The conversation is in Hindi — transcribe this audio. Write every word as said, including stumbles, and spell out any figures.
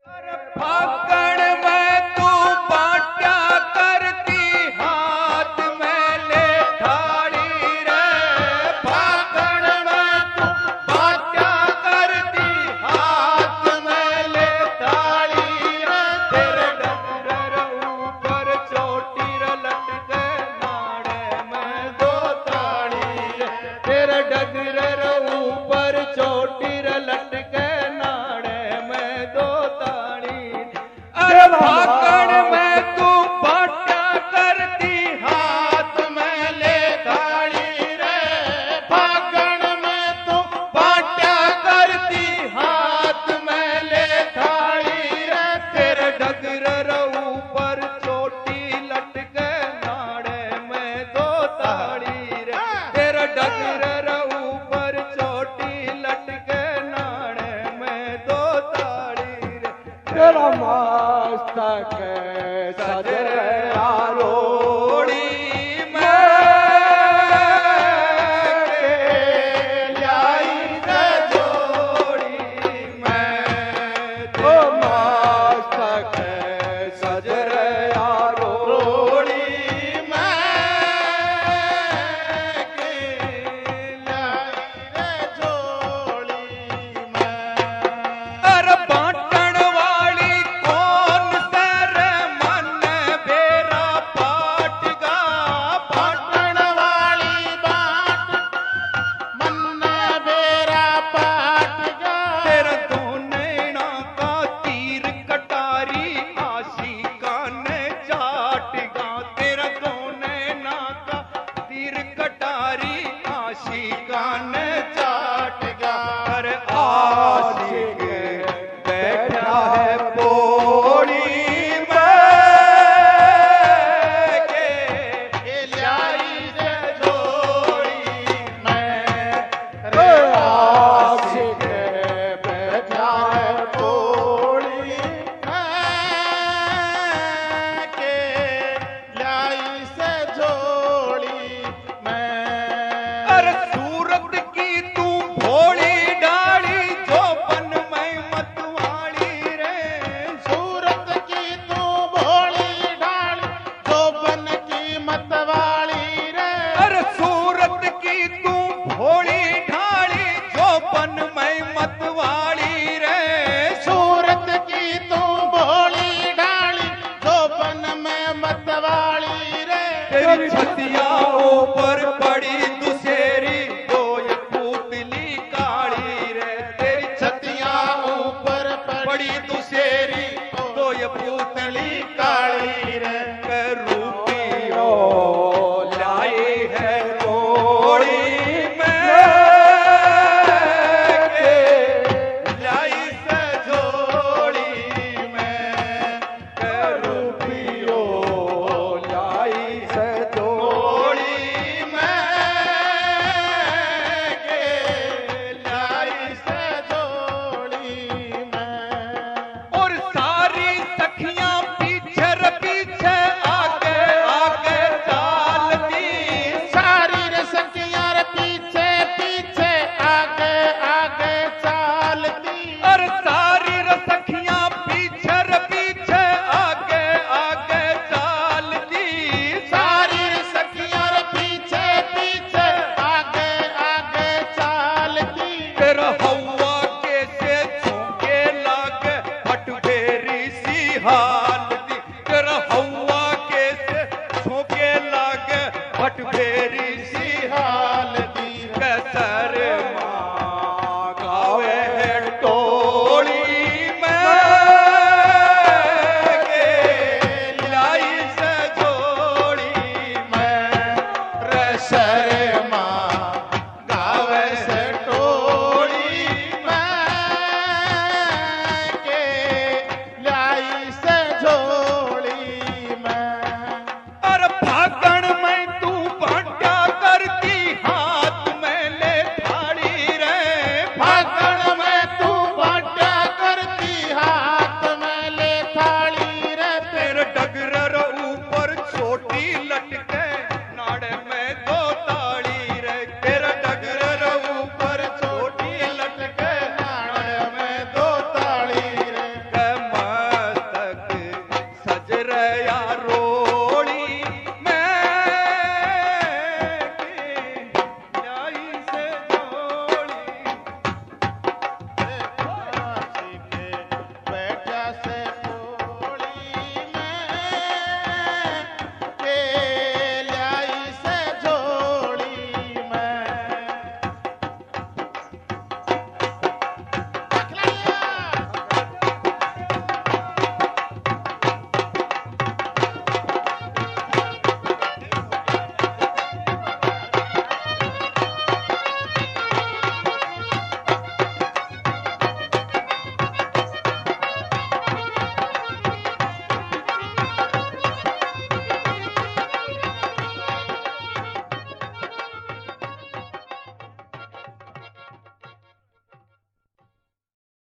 फागण में तू बाट्या करती हाथ में ले थाली रे। फागण में तू बाट्या करती हाथ में ले थाली रे। तेरे डगर ऊपर चोटी लटके नाड़े में दो ताली रे। तेरे डगर ऊपर चोटी लटके नाड़े में दो फागण में तू बाट्या करती हाथ में ले थाली रे। फागण में तू बाट्या करती हाथ में ले थाली रे। तेरे डगर ऊपर चोटी लटके नाड़े में दो ताली रे। तेरे डगर ऊपर चोटी लटके नाड़े में दो ताली रे। तेरा मस्तक सजया रोड़ी में लाई जोड़ी में। तो मस्तक सजया रोड़ी में लाई जोड़ी में। अरे बाटन वाली कौन सर मन बेरा पाट गा। बाटन वाली बाट मन बेरा पाट गा। तेरा दो नैना का तीर कटारी आशिका ने चाट गा। तेरा दो नैना का तीर कटारी आशिका ने चाट गा। अरे आशिक बैठा है पोड़ी में के लाई से जोड़ी में। रे आशिक बैठा है पोड़ी में के लाई से जोड़ी में। अरे सूरत की तू भोली डाली जोबन में मतवाली रे। सूरत की तू भोली डाली जोबन की मतवाली रे। अरे सूरत की तू भोली ढाली जोबन में मतवाली रे। सूरत की तू भोली डाली जोबन में मतवाली रे। तेरी छतिया ऊपर पड़ी दुसेरी दो ये पुतली काली रे। तेरी छतिया ऊपर पड़ी दुसेरी दो ये पुतली काली रे। के रूपियो लाई है रोड़ी में के लाई से जोड़ी में। के रूपियो लाई से जोड़ी में के लाई से जोड़ी में। और सारी सखियां पीछे रे पीछे आगे आगे चालती। सारी रसकियां रे पीछे पीछे आगे आगे चालती। और सारी सखियां पीछे रे पीछे आगे आगे चालती। सारी रसकियां रे पीछे पीछे आगे आगे चालती। तेरा हवा के से झोंके लागे फट फेरी सी हाथ